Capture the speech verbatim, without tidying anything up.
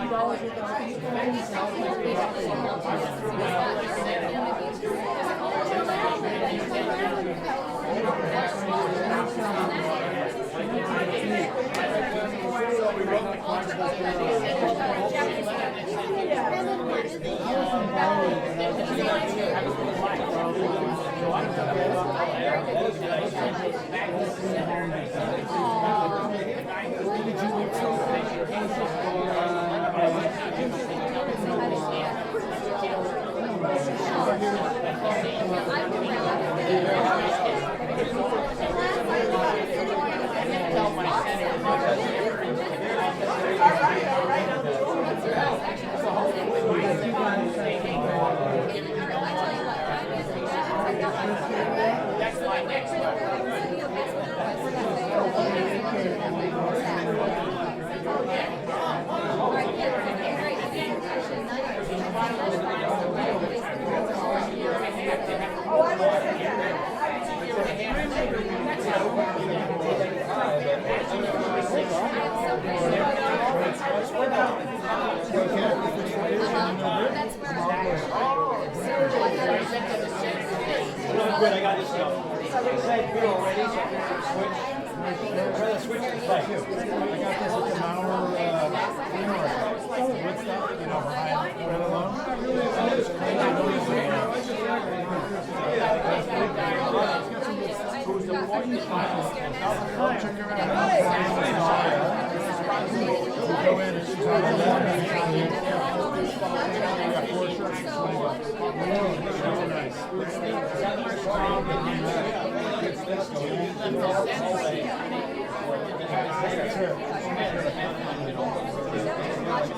Good, I got this stuff. Side beer already, so I'm gonna switch. I'd rather switch to side. I got this at the Mauer, uh, Woodstock, you know, behind right along. I'll check her out. Go in and she's on the left. Four shirts, twenty bucks. Really nice. Sure.